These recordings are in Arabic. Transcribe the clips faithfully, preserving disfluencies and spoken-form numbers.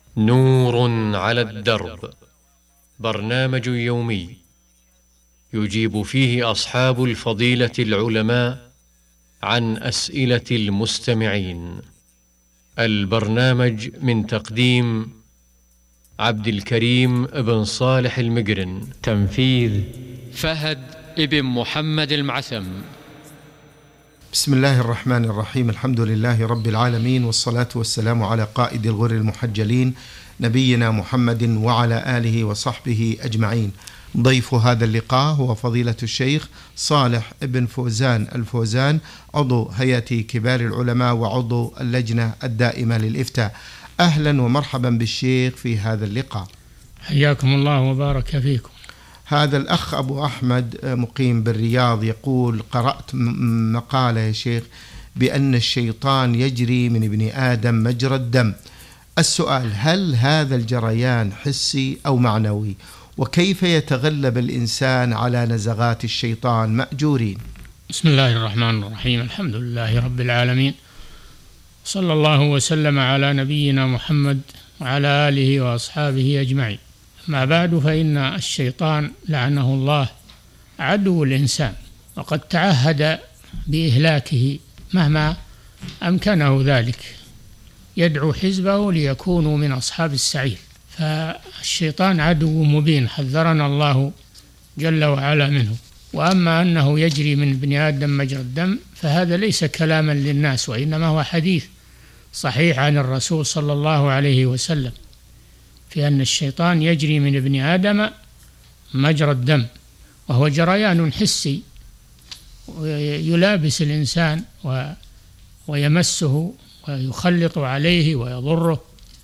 نور على الدرب، برنامج يومي يجيب فيه أصحاب الفضيلة العلماء عن أسئلة المستمعين. البرنامج من تقديم عبد الكريم بن صالح المقرن، تنفيذ فهد ابن محمد المعثم. بسم الله الرحمن الرحيم. الحمد لله رب العالمين، والصلاة والسلام على قائد الغر المحجلين نبينا محمد وعلى آله وصحبه أجمعين. ضيف هذا اللقاء هو فضيلة الشيخ صالح ابن فوزان الفوزان، عضو هيئة كبار العلماء وعضو اللجنة الدائمة للإفتاء. أهلا ومرحبا بالشيخ في هذا اللقاء. حياكم الله وبارك فيكم. هذا الأخ أبو أحمد مقيم بالرياض يقول: قرأت مقالة يا شيخ بأن الشيطان يجري من ابن آدم مجرى الدم. السؤال: هل هذا الجريان حسي أو معنوي؟ وكيف يتغلب الإنسان على نزغات الشيطان مأجورين؟ بسم الله الرحمن الرحيم. الحمد لله رب العالمين، صلى الله وسلم على نبينا محمد وعلى آله وأصحابه أجمعين. ما بعد، فإن الشيطان لعنه الله عدو الإنسان، وقد تعهد بإهلاكه مهما أمكنه ذلك، يدعو حزبه ليكونوا من أصحاب السعير. فالشيطان عدو مبين، حذرنا الله جل وعلا منه. وأما أنه يجري من ابن آدم مجرى الدم فهذا ليس كلاما للناس، وإنما هو حديث صحيح عن الرسول صلى الله عليه وسلم في أن الشيطان يجري من ابن آدم مجرى الدم، وهو جريان حسي يلابس الإنسان ويمسه ويخلط عليه ويضره،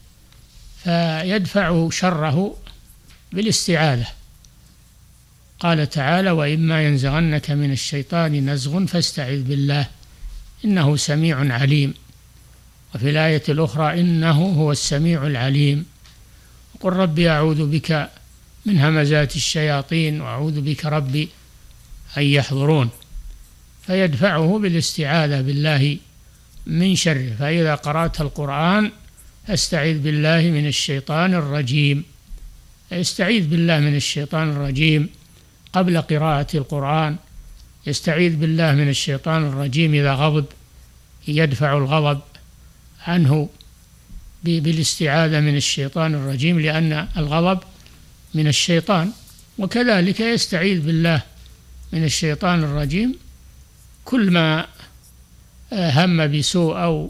فيدفع شره بالاستعاذة. قال تعالى: وإما ينزغنك من الشيطان نزغ فاستعذ بالله إنه سميع عليم. وفي الآية الأخرى: إنه هو السميع العليم. قل ربي أعوذ بك من همزات الشياطين وأعوذ بك ربي أن يحضرون. فيدفعه بالاستعاذة بالله من شره. فإذا قرأت القرآن استعذ بالله من الشيطان الرجيم، يستعيذ بالله من الشيطان الرجيم قبل قراءة القرآن. يستعيذ بالله من الشيطان الرجيم إذا غضب، يدفع الغضب عنه بالاستعاذة من الشيطان الرجيم، لأن الغضب من الشيطان. وكذلك يستعيذ بالله من الشيطان الرجيم كل ما هم بسوء أو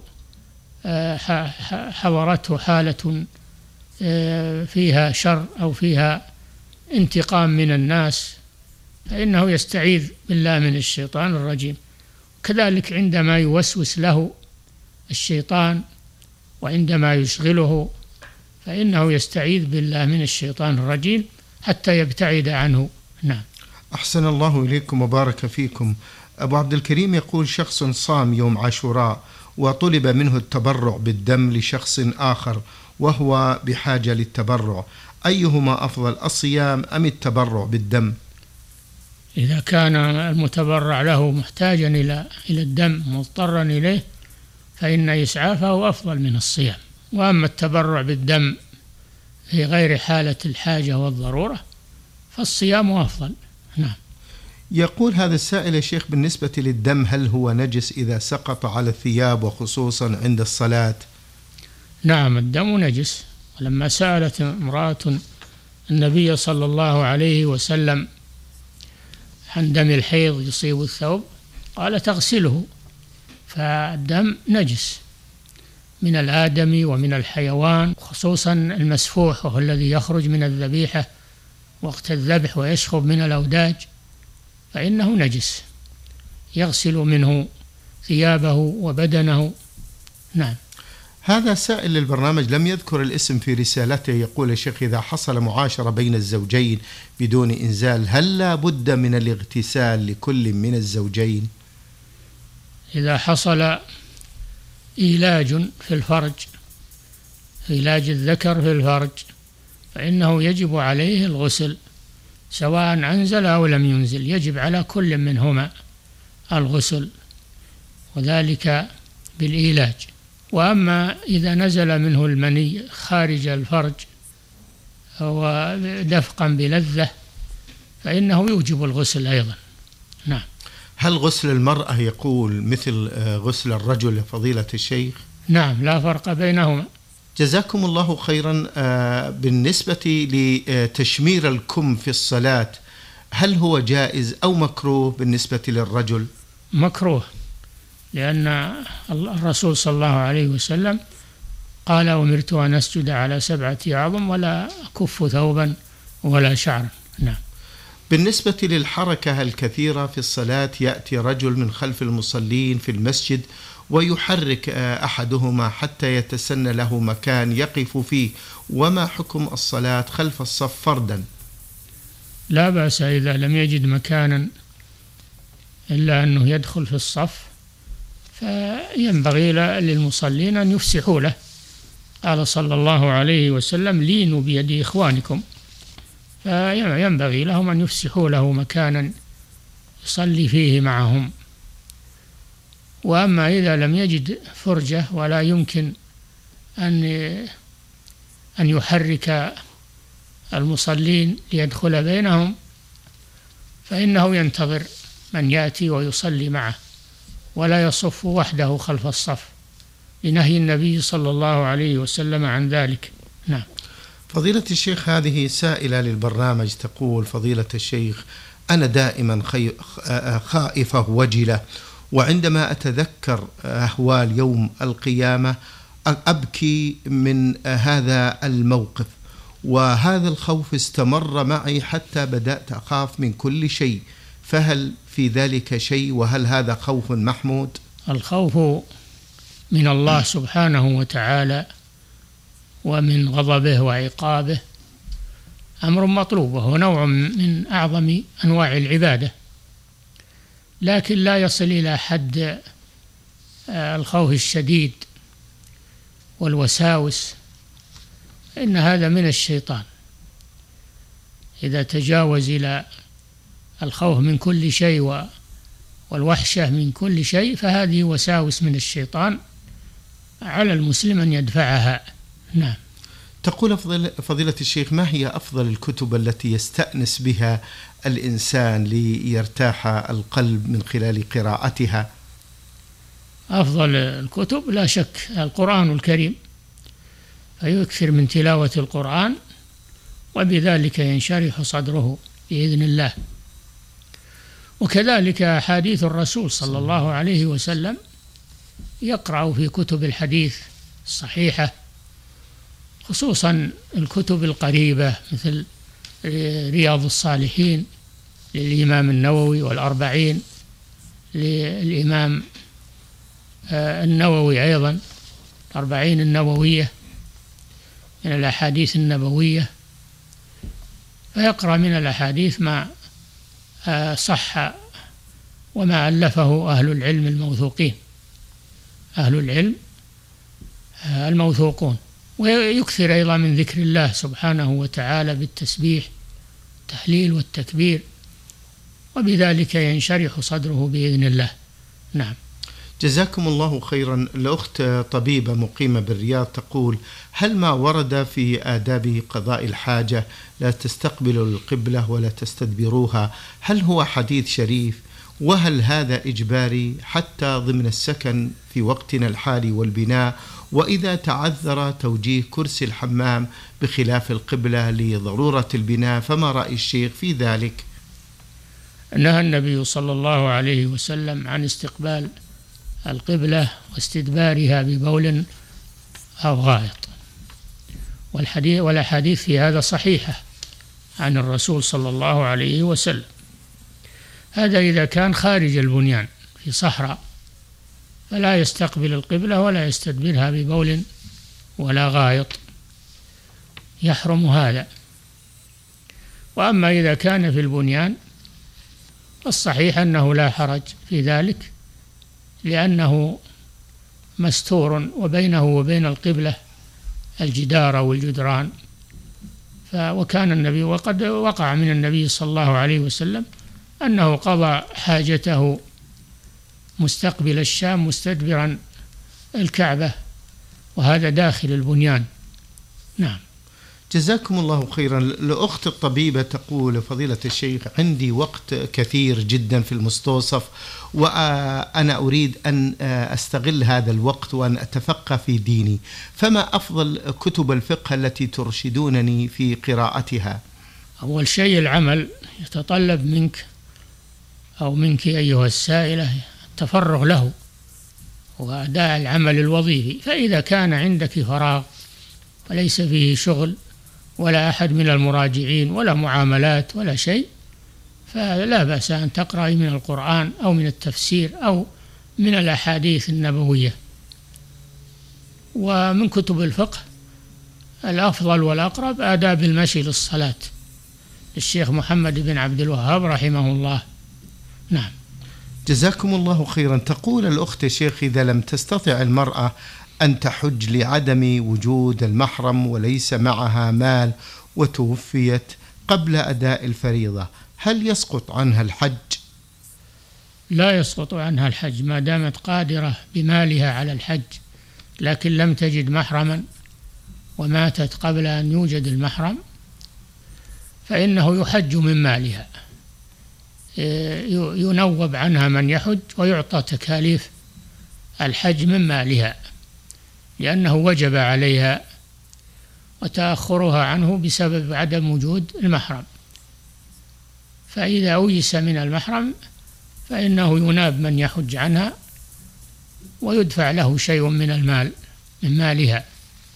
حضرته حالة فيها شر أو فيها انتقام من الناس، فإنه يستعيذ بالله من الشيطان الرجيم. كذلك عندما يوسوس له الشيطان وعندما يشغله فإنه يستعيذ بالله من الشيطان الرجيم حتى يبتعد عنه. نعم. أحسن الله إليكم وبارك فيكم. أبو عبد الكريم يقول: شخص صام يوم عاشوراء وطلب منه التبرع بالدم لشخص آخر وهو بحاجة للتبرع، أيهما أفضل، الصيام أم التبرع بالدم؟ إذا كان المتبرع له محتاجا إلى إلى الدم مضطرا إليه فإن إسعافه أفضل من الصيام. وأما التبرع بالدم في غير حالة الحاجة والضرورة فالصيام أفضل. نعم. يقول هذا السائل: يا شيخ، بالنسبة للدم هل هو نجس إذا سقط على الثياب وخصوصا عند الصلاة؟ نعم، الدم نجس. ولما سألت امرأة النبي صلى الله عليه وسلم عن دم الحيض يصيب الثوب قال: تغسله. فالدم نجس من الآدمي ومن الحيوان، خصوصا المسفوح وهو الذي يخرج من الذبيحة وقت الذبح ويشخب من الأوداج، فإنه نجس، يغسل منه ثيابه وبدنه. نعم. هذا سائل للبرنامج لم يذكر الاسم في رسالته، يقول: يا شيخ، إذا حصل معاشرة بين الزوجين بدون إنزال هل لا بد من الاغتسال لكل من الزوجين؟ إذا حصل إيلاج في الفرج، إيلاج الذكر في الفرج، فإنه يجب عليه الغسل سواء أنزل أو لم ينزل، يجب على كل منهما الغسل، وذلك بالإيلاج. وأما إذا نزل منه المني خارج الفرج ودفقا بلذة فإنه يوجب الغسل أيضا. نعم. هل غسل المرأة يقول مثل غسل الرجل فضيلة الشيخ؟ نعم، لا فرق بينهما. جزاكم الله خيرا. بالنسبة لتشمير الكم في الصلاة، هل هو جائز أو مكروه بالنسبة للرجل؟ مكروه، لأن الرسول صلى الله عليه وسلم قال: أمرت أن أسجد على سبعة أعظم ولا أكف ثوبا ولا شعرا. نعم. بالنسبة للحركة الكثيرة في الصلاة، يأتي رجل من خلف المصلين في المسجد ويحرك أحدهما حتى يتسنى له مكان يقف فيه، وما حكم الصلاة خلف الصف فردا؟ لا بأس إذا لم يجد مكانا إلا أنه يدخل في الصف، فينبغي للمصلين أن يفسحوا له. قال صلى الله عليه وسلم: لينوا بيد إخوانكم، فينبغي لهم أن يفسحوا له مكانا يصلي فيه معهم. وأما إذا لم يجد فرجة ولا يمكن أن أن يحرك المصلين ليدخل بينهم، فإنه ينتظر من يأتي ويصلي معه، ولا يصف وحده خلف الصف، لنهي النبي صلى الله عليه وسلم عن ذلك. نعم. فضيلة الشيخ، هذه سائلة للبرنامج تقول: فضيلة الشيخ، أنا دائما خائفة وجلة، وعندما أتذكر أهوال يوم القيامة أبكي من هذا الموقف، وهذا الخوف استمر معي حتى بدأت أخاف من كل شيء، فهل في ذلك شيء؟ وهل هذا خوف محمود؟ الخوف من الله سبحانه وتعالى ومن غضبه وعقابه أمر مطلوب، وهو نوع من أعظم أنواع العبادة، لكن لا يصل إلى حد الخوف الشديد والوساوس، إن هذا من الشيطان. إذا تجاوز إلى الخوف من كل شيء والوحشة من كل شيء فهذه وساوس من الشيطان، على المسلم أن يدفعها. نعم. تقول فضيلة الشيخ: ما هي أفضل الكتب التي يستأنس بها الإنسان ليرتاح القلب من خلال قراءتها؟ أفضل الكتب لا شك القرآن الكريم، فيكثر من تلاوة القرآن وبذلك ينشرح صدره بإذن الله. وكذلك أحاديث الرسول صلى الله عليه وسلم، يقرأ في كتب الحديث الصحيحة، خصوصا الكتب القريبة مثل رياض الصالحين للإمام النووي، والأربعين للإمام النووي أيضا، الأربعين النووية من الأحاديث النبوية، فيقرأ من الأحاديث ما صح وما ألفه أهل العلم الموثوقين، أهل العلم الموثوقون. ويكثر أيضا من ذكر الله سبحانه وتعالى بالتسبيح التهليل والتكبير، وبذلك ينشرح صدره بإذن الله. نعم. جزاكم الله خيرا. الأخت طبيبة مقيمة بالرياض تقول: هل ما ورد في آداب قضاء الحاجة لا تستقبلوا القبلة ولا تستدبروها، هل هو حديث شريف؟ وهل هذا إجباري حتى ضمن السكن في وقتنا الحالي والبناء؟ وإذا تعذر توجيه كرسي الحمام بخلاف القبلة لضرورة البناء، فما رأي الشيخ في ذلك؟ نهى النبي صلى الله عليه وسلم عن استقبال القبلة واستدبارها ببول أو غائط، والحديث والأحاديث في هذا صحيحة عن الرسول صلى الله عليه وسلم. هذا إذا كان خارج البنيان في صحراء فلا يستقبل القبلة ولا يستدبرها ببول ولا غائط، يحرم هذا. وأما إذا كان في البنيان فالصحيح أنه لا حرج في ذلك، لأنه مستور وبينه وبين القبلة الجدار أو الجدران. وكان النبي وقد وقع من النبي صلى الله عليه وسلم أنه قضى حاجته مستقبل الشام مستدبرا الكعبة وهذا داخل البنيان. نعم. جزاكم الله خيرا. لأخت الطبيبة تقول: فضيلة الشيخ، عندي وقت كثير جدا في المستوصف، وأنا أريد أن أستغل هذا الوقت وأن أتفقه في ديني، فما أفضل كتب الفقه التي ترشدونني في قراءتها؟ أول شيء العمل يتطلب منك أو منك أيها السائلة التفرغ له وأداء العمل الوظيفي. فإذا كان عندك فراغ وليس فيه شغل ولا أحد من المراجعين ولا معاملات ولا شيء، فلا بأس أن تقرأ من القرآن أو من التفسير أو من الأحاديث النبوية. ومن كتب الفقه الأفضل والأقرب آداب المشي للصلاة للشيخ محمد بن عبد الوهاب رحمه الله. نعم. جزاكم الله خيرا. تقول الأخت: شيخ، إذا لم تستطع المرأة أن تحج لعدم وجود المحرم وليس معها مال وتوفيت قبل أداء الفريضة، هل يسقط عنها الحج؟ لا يسقط عنها الحج ما دامت قادرة بمالها على الحج، لكن لم تجد محرما وماتت قبل أن يوجد المحرم فإنه يحج من مالها، ينوب عنها من يحج ويعطى تكاليف الحج من مالها، لأنه وجب عليها وتأخرها عنه بسبب عدم وجود المحرم. فإذا أويس من المحرم فإنه يناب من يحج عنها ويدفع له شيء من المال من مالها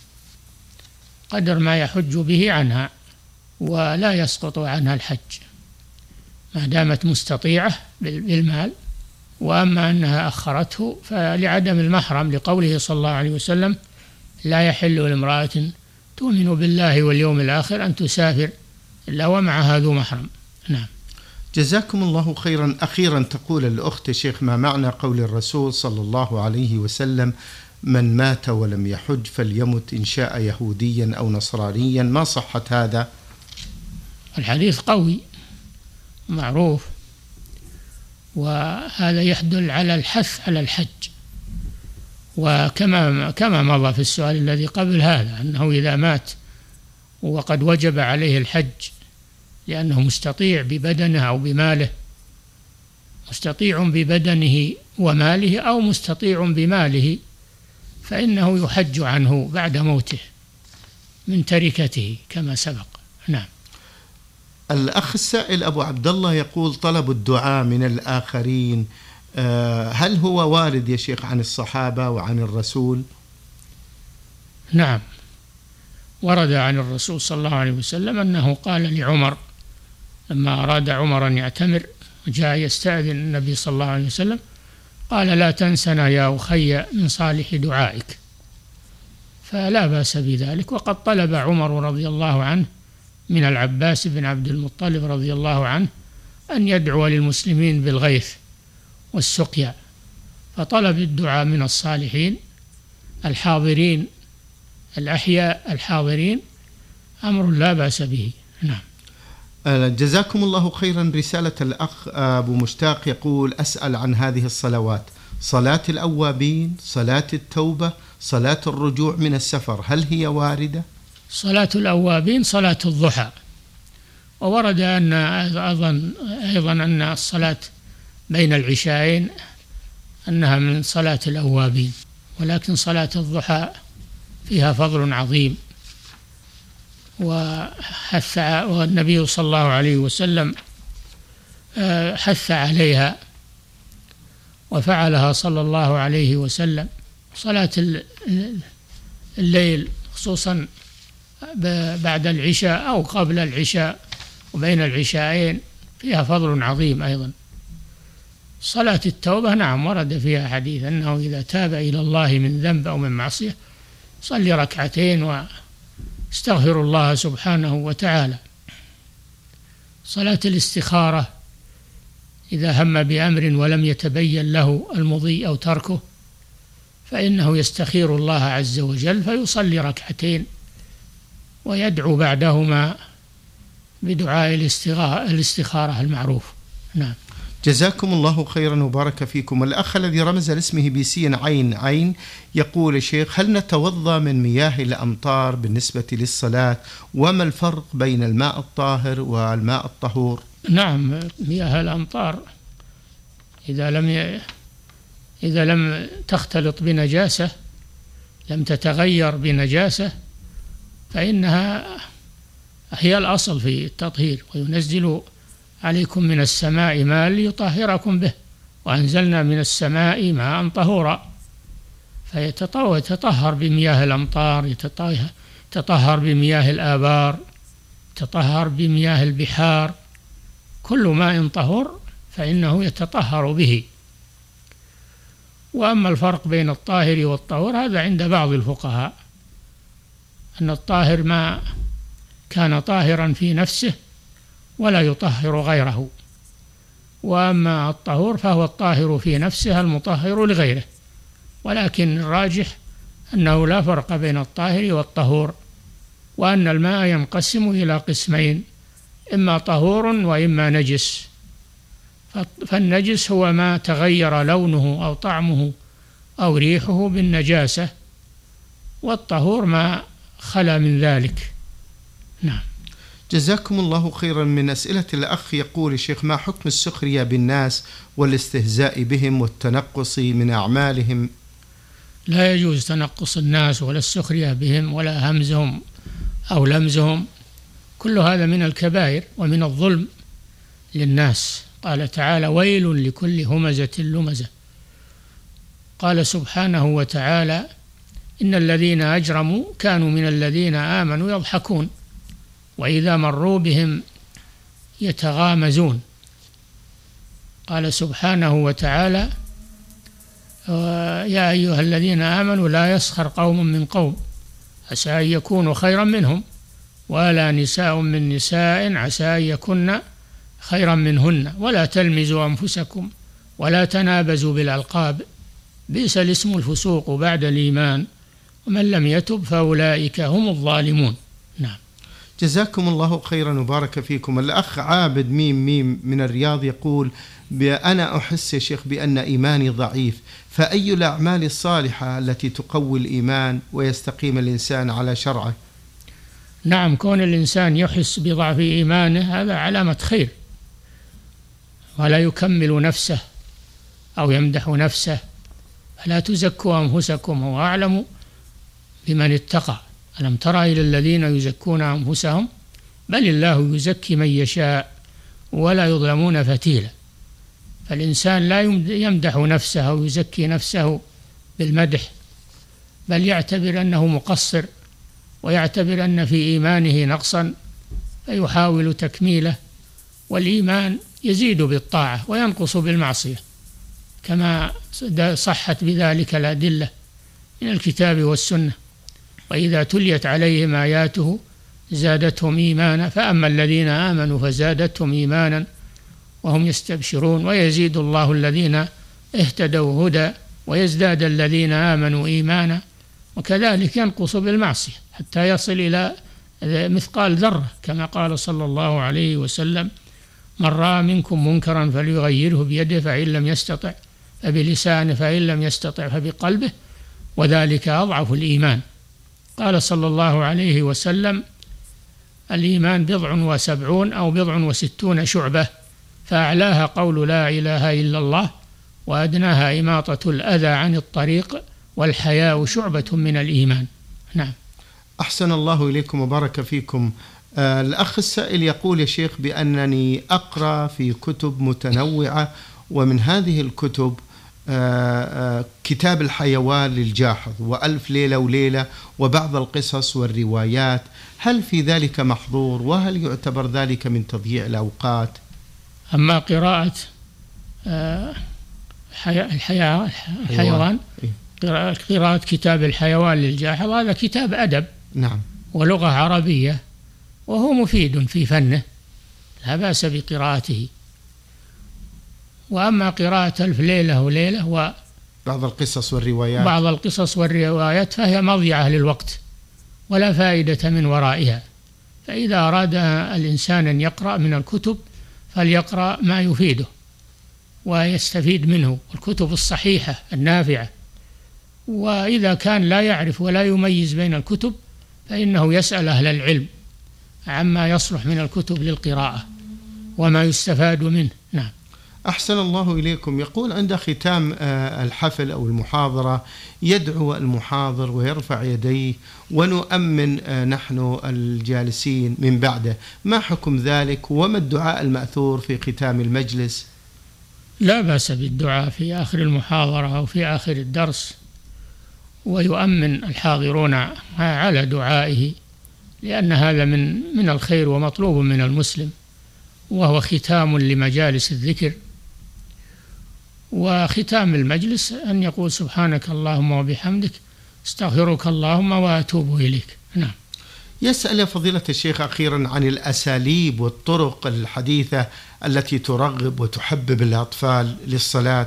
قدر ما يحج به عنها، ولا يسقط عنها الحج ما دامت مستطيعة بالمال. وأما أنها أخرته فلعدم المحرم، لقوله صلى الله عليه وسلم: لا يحل لامرأة تؤمن بالله واليوم الآخر أن تسافر إلا ومعها ذو محرم. نعم. جزاكم الله خيرا. أخيرا تقول الأخت: شيخ، ما معنى قول الرسول صلى الله عليه وسلم: من مات ولم يحج فليمت إن شاء يهوديا أو نصرانيا؟ ما صحة هذا؟ الحديث قوي معروف، وهذا يدل على الحث على الحج. وكما كما مضى في السؤال الذي قبل هذا أنه إذا مات وقد وجب عليه الحج لأنه مستطيع ببدنه أو بماله، مستطيع ببدنه وماله أو مستطيع بماله، فإنه يحج عنه بعد موته من تركته كما سبق. نعم. الأخ السائل أبو عبد الله يقول: طلب الدعاء من الآخرين هل هو وارد يا شيخ عن الصحابة وعن الرسول؟ نعم، ورد عن الرسول صلى الله عليه وسلم أنه قال لعمر لما أراد عمر أن يعتمر جاء يستأذن النبي صلى الله عليه وسلم قال: لا تنسنا يا أخي من صالح دعائك. فلا بأس بذلك. وقد طلب عمر رضي الله عنه من العباس بن عبد المطلب رضي الله عنه أن يدعو للمسلمين بالغيث والسقيا، فطلب الدعاء من الصالحين الحاضرين الأحياء الحاضرين أمر لا بأس به. نعم. جزاكم الله خيرا. رسالة الأخ أبو مشتاق يقول: أسأل عن هذه الصلوات: صلاة الأوابين، صلاة التوبة، صلاة الرجوع من السفر، هل هي واردة؟ صلاة الأوابين صلاة الضحى، وورد أن أيضا أيضا أن الصلاة بين العشاءين أنها من صلاة الأوابين، ولكن صلاة الضحى فيها فضل عظيم، وحث والنبي صلى الله عليه وسلم حث عليها وفعلها صلى الله عليه وسلم. صلاة الليل خصوصا بعد العشاء أو قبل العشاء وبين العشاءين فيها فضل عظيم أيضا. صلاة التوبة نعم ورد فيها حديث أنه إذا تاب إلى الله من ذنب أو من معصية صلي ركعتين واستغفر الله سبحانه وتعالى. صلاة الاستخارة إذا هم بأمر ولم يتبين له المضي أو تركه فإنه يستخير الله عز وجل فيصلي ركعتين ويدعو بعدهما بدعاء الاستخارة المعروف. نعم. جزاكم الله خيرا وبارك فيكم. الأخ الذي رمز لاسمه بسين عين عين يقول: يا شيخ، هل نتوضأ من مياه الأمطار بالنسبة للصلاة؟ وما الفرق بين الماء الطاهر والماء الطهور؟ نعم، مياه الأمطار إذا لم ي... إذا لم تختلط بنجاسة، لم تتغير بنجاسة، فإنها هي الأصل في التطهير. وينزل عليكم من السماء ماء ليطهركم به، وأنزلنا من السماء ماء طهورا. فيتطهر بمياه الأمطار، يتطهر بمياه الآبار، يتطهر بمياه البحار، كل ماء طهور فإنه يتطهر به. وأما الفرق بين الطاهر والطهور هذا عند بعض الفقهاء، أن الطاهر ما كان طاهرا في نفسه ولا يطهر غيره، وأما الطهور فهو الطاهر في نفسه المطهر لغيره. ولكن الراجح أنه لا فرق بين الطاهر والطهور، وأن الماء ينقسم إلى قسمين: إما طهور وإما نجس. فالنجس هو ما تغير لونه أو طعمه أو ريحه بالنجاسة، والطهور ما خلا من ذلك. نعم. جزاكم الله خيرا. من أسئلة الأخ يقول: الشيخ، ما حكم السخرية بالناس والاستهزاء بهم والتنقص من أعمالهم؟ لا يجوز تنقص الناس ولا السخرية بهم ولا همزهم أو لمزهم، كل هذا من الكبائر ومن الظلم للناس. قال تعالى: ويل لكل همزة لمزة. قال سبحانه وتعالى: إن الذين أجرموا كانوا من الذين آمنوا يضحكون وإذا مروا بهم يتغامزون. قال سبحانه وتعالى: يا أيها الذين آمنوا لا يسخر قوم من قوم عسى أن يكونوا خيرا منهم ولا نساء من نساء عسى أن يكن خيرا منهن ولا تلمزوا أنفسكم ولا تنابزوا بالألقاب بئس الاسم الفسوق بعد الإيمان ومن لم يتب فأولئك هم الظالمون. نعم. جزاكم الله خيرا وبارك فيكم. الأخ عابد ميم ميم من الرياض يقول: أنا أحس يا شيخ بأن إيماني ضعيف، فأي الأعمال الصالحة التي تقوي الإيمان ويستقيم الإنسان على شرعه؟ نعم، كون الإنسان يحس بضعف إيمانه هذا علامة خير، ولا يكمل نفسه أو يمدح نفسه. فلا تزكوا أنفسكم هو أعلم بمن اتقى. ألم ترى إلى الذين يزكون أنفسهم بل الله يزكي من يشاء ولا يظلمون فتيلا. فالإنسان لا يمدح نفسه أو يزكي نفسه بالمدح، بل يعتبر أنه مقصر ويعتبر أن في إيمانه نقصا فيحاول تكميله. والإيمان يزيد بالطاعة وينقص بالمعصية، كما صحت بذلك الأدلة من الكتاب والسنة. وإذا تليت عليهم آياته زادتهم إيمانا فأما الذين آمنوا فزادتهم إيمانا وهم يستبشرون ويزيد الله الذين اهتدوا هدى ويزداد الذين آمنوا إيمانا. وكذلك ينقص بالمعصية حتى يصل إلى مثقال ذرة، كما قال صلى الله عليه وسلم: من رأى منكم منكرا فليغيره بيده فإن لم يستطع فبلسانه فإن لم يستطع فبقلبه وذلك أضعف الإيمان. قال صلى الله عليه وسلم: الإيمان بضع وسبعون أو بضع وستون شعبة، فأعلاها قول لا إله إلا الله وأدناها إماطة الأذى عن الطريق والحياء شعبة من الإيمان. نعم. أحسن الله إليكم وبارك فيكم. آه الأخ السائل يقول: يا شيخ، بأنني أقرأ في كتب متنوعة، ومن هذه الكتب آه آه كتاب الحيوان للجاحظ وألف ليلة وليلة وبعض القصص والروايات، هل في ذلك محظور؟ وهل يعتبر ذلك من تضييع الأوقات؟ أما قراءة آه الحيوان, الحيوان قراءة كتاب الحيوان للجاحظ هذا كتاب أدب، نعم، ولغة عربية، وهو مفيد في فنه لا بأس بقراءته. وأما قراءة ألف ليلة وليلة وبعض القصص والروايات بعض القصص والروايات فهي مضيعة للوقت ولا فائدة من ورائها. فإذا أراد الإنسان أن يقرأ من الكتب فليقرأ ما يفيده ويستفيد منه، الكتب الصحيحة النافعة. وإذا كان لا يعرف ولا يميز بين الكتب فإنه يسأل أهل العلم عما يصلح من الكتب للقراءة وما يستفاد منه. نعم. أحسن الله إليكم. يقول عند ختام الحفل أو المحاضرة يدعو المحاضر ويرفع يديه ونؤمن نحن الجالسين من بعده، ما حكم ذلك وما الدعاء المأثور في ختام المجلس؟ لا بأس بالدعاء في آخر المحاضرة أو في آخر الدرس، ويؤمن الحاضرون على دعائه، لأن هذا من من الخير ومطلوب من المسلم، وهو ختام لمجالس الذكر. وختام المجلس أن يقول سبحانك اللهم وبحمدك استغفرك اللهم وأتوب إليك. نعم. يسأل فضيلة الشيخ أخيرا عن الأساليب والطرق الحديثة التي ترغب وتحبب الأطفال للصلاة.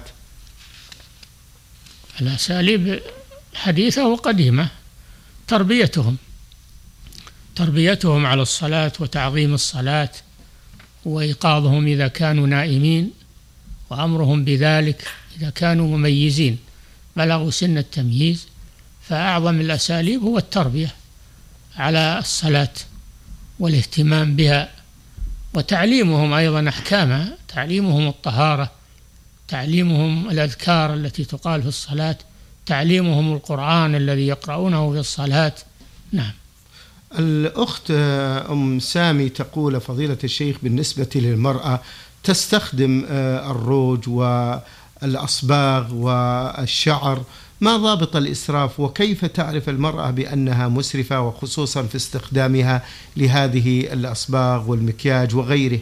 الأساليب حديثة وقديمة، تربيتهم تربيتهم على الصلاة وتعظيم الصلاة، وإيقاظهم إذا كانوا نائمين، وأمرهم بذلك إذا كانوا مميزين بلغوا سن التمييز. فأعظم الأساليب هو التربية على الصلاة والاهتمام بها، وتعليمهم أيضا أحكامها، تعليمهم الطهارة، تعليمهم الأذكار التي تقال في الصلاة، تعليمهم القرآن الذي يقرؤونه في الصلاة. نعم. الأخت أم سامي تقول فضيلة الشيخ بالنسبة للمرأة تستخدم الروج والأصباغ والشعر، ما ضابط الإسراف وكيف تعرف المرأة بأنها مسرفة، وخصوصا في استخدامها لهذه الأصباغ والمكياج وغيره؟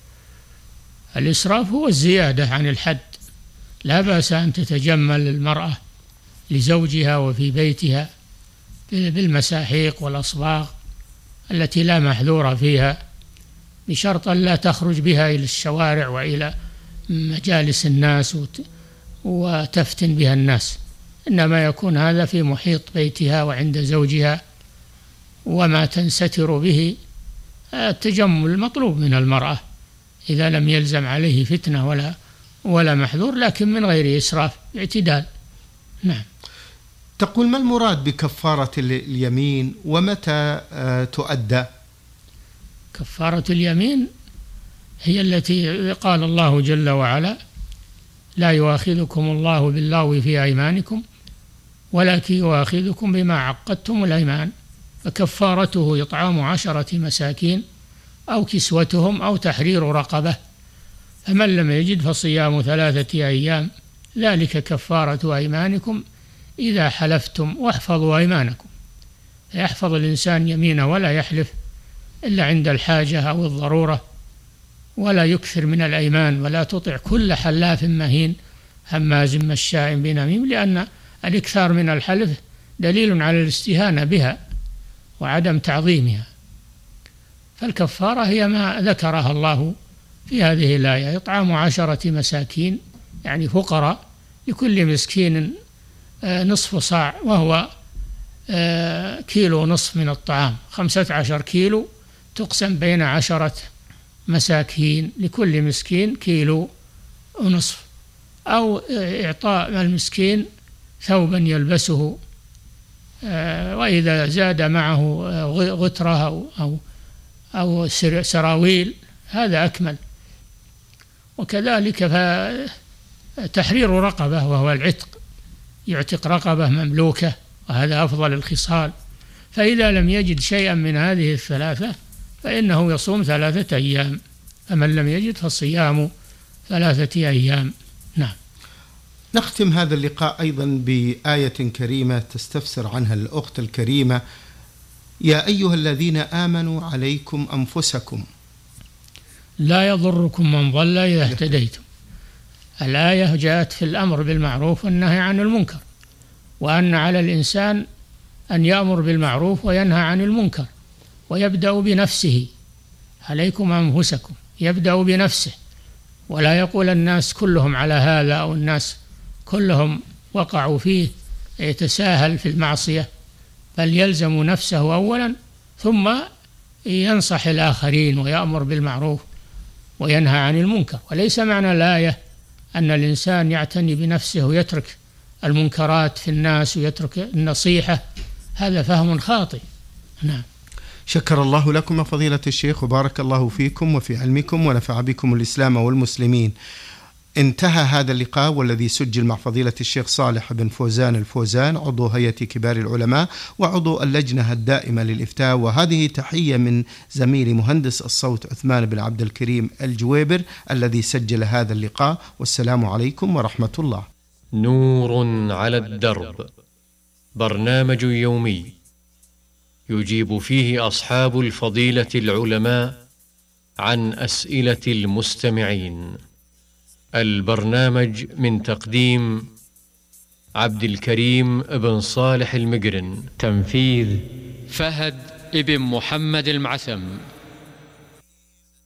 الإسراف هو الزيادة عن الحد. لا بأس أن تتجمل المرأة لزوجها وفي بيتها بالمساحيق والأصباغ التي لا محذور فيها، بشرط أن لا تخرج بها إلى الشوارع وإلى مجالس الناس وتفتن بها الناس، إنما يكون هذا في محيط بيتها وعند زوجها، وما تنستر به التجمل المطلوب من المرأة إذا لم يلزم عليه فتنة ولا ولا محذور، لكن من غير إسراف، باعتدال. نعم. تقول ما المراد بكفارة اليمين ومتى تؤدى؟ كفارة اليمين هي التي قال الله جل وعلا لا يؤاخذكم الله باللغو في أيمانكم ولكن يؤاخذكم بما عقدتم الأيمان، فكفارته إطعام عشرة مساكين أو كسوتهم أو تحرير رقبة، فمن لم يجد فصيام ثلاثة أيام ذلك كفارة أيمانكم إذا حلفتم واحفظوا أيمانكم. يحفظ الإنسان يمينه ولا يحلف إلا عند الحاجة أو الضرورة، ولا يكثر من الأيمان، ولا تطع كل حلاف مهين هماز مشاء بنميم، لأن الإكثار من الحلف دليل على الاستهانة بها وعدم تعظيمها. فالكفارة هي ما ذكرها الله في هذه الآية، إطعام عشرة مساكين يعني فقراء، لكل مسكين نصف صاع، وهو كيلو نصف من الطعام، خمسة عشر كيلو تقسم بين عشرة مساكين، لكل مسكين كيلو ونصف. أو إعطاء المسكين ثوبا يلبسه، وإذا زاد معه غترة أو, أو, أو سراويل هذا أكمل. وكذلك تحرير رقبة وهو العتق، يعتق رقبة مملوكة، وهذا أفضل الخصال. فإذا لم يجد شيئا من هذه الثلاثة فإنه يصوم ثلاثة أيام، فمن لم يجد فصيام ثلاثة أيام. نعم. نختم هذا اللقاء أيضا بآية كريمة تستفسر عنها الأخت الكريمة: يا أيها الذين آمنوا عليكم أنفسكم لا يضركم من ضل إذا اهتديتم. الآية جاءت في الأمر بالمعروف والنهي عن المنكر، وأن على الإنسان أن يأمر بالمعروف وينهى عن المنكر، ويبدأ بنفسه. عليكم أنفسكم، يبدأ بنفسه، ولا يقول الناس كلهم على هذا أو الناس كلهم وقعوا فيه، يتساهل في المعصية، بل يلزم نفسه أولا ثم ينصح الآخرين ويأمر بالمعروف وينهى عن المنكر. وليس معنى الآية أن الإنسان يعتني بنفسه ويترك المنكرات في الناس ويترك النصيحة، هذا فهم خاطئ. نعم. شكر الله لكم فضيلة الشيخ، وبارك الله فيكم وفي علمكم، ونفع بكم الإسلام والمسلمين. انتهى هذا اللقاء والذي سجل مع فضيلة الشيخ صالح بن فوزان الفوزان، عضو هيئة كبار العلماء وعضو اللجنة الدائمة للإفتاء. وهذه تحية من زميلي مهندس الصوت عثمان بن عبد الكريم الجويبر الذي سجل هذا اللقاء، والسلام عليكم ورحمة الله. نور على الدرب، برنامج يومي يجيب فيه أصحاب الفضيلة العلماء عن أسئلة المستمعين. البرنامج من تقديم عبد الكريم بن صالح المقرن، تنفيذ فهد بن محمد المعثم.